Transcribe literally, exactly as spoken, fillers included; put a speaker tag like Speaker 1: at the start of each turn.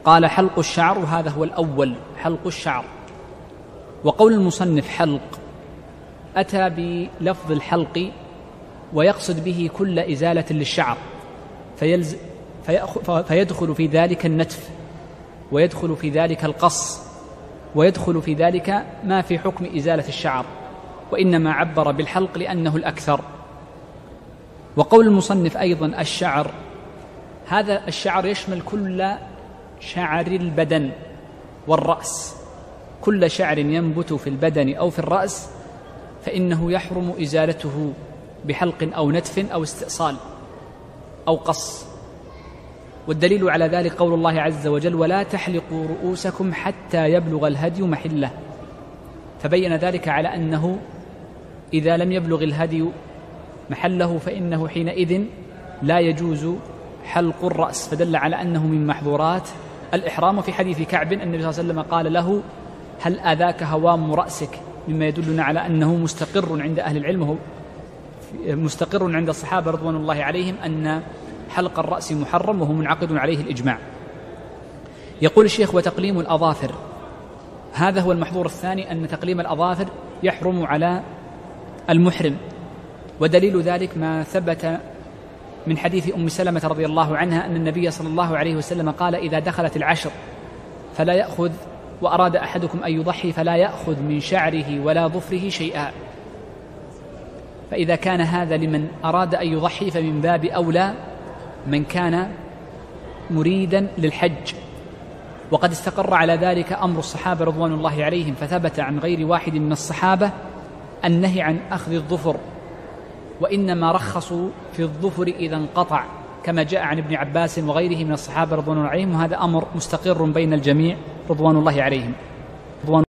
Speaker 1: قال حلق الشعر، وهذا هو الأول، حلق الشعر. وقول المصنف حلق أتى بلفظ الحلق ويقصد به كل إزالة للشعر، فيلز فيدخل في ذلك النتف، ويدخل في ذلك القص، ويدخل في ذلك ما في حكم إزالة الشعر، وإنما عبر بالحلق لأنه الأكثر. وقول المصنف أيضا الشعر، هذا الشعر يشمل كل شعر البدن والرأس، كل شعر ينبت في البدن أو في الرأس فإنه يحرم إزالته بحلق أو نتف أو استئصال أو قص. والدليل على ذلك قول الله عز وجل: ولا تحلقوا رؤوسكم حتى يبلغ الهدي محله، فبين ذلك على أنه إذا لم يبلغ الهدي محله فإنه حينئذ لا يجوز حلق الرأس، فدل على أنه من محظورات الإحرام. وفي حديث كعب النبي صلى الله عليه وسلم قال له: هل آذاك هوام رأسك؟ مما يدلنا على أنه مستقر عند أهل العلم، هو مستقر عند الصحابة رضوان الله عليهم أن حلق الرأس محرم، وهو منعقد عليه الإجماع. يقول الشيخ: وتقليم الأظافر، هذا هو المحظور الثاني، أن تقليم الأظافر يحرم على المحرم. ودليل ذلك ما ثبت من حديث أم سلمة رضي الله عنها أن النبي صلى الله عليه وسلم قال: إذا دخلت العشر فلا يأخذ وأراد أحدكم أن يضحي فلا يأخذ من شعره ولا ظفره شيئا. فإذا كان هذا لمن أراد أن يضحي فمن باب أولى من كان مريدا للحج. وقد استقر على ذلك أمر الصحابة رضوان الله عليهم، فثبت عن غير واحد من الصحابة النهي عن أخذ الظفر، وإنما رخصوا في الظفر إذا انقطع، كما جاء عن ابن عباس وغيره من الصحابة رضوان الله عليهم، وهذا أمر مستقر بين الجميع رضوان الله عليهم.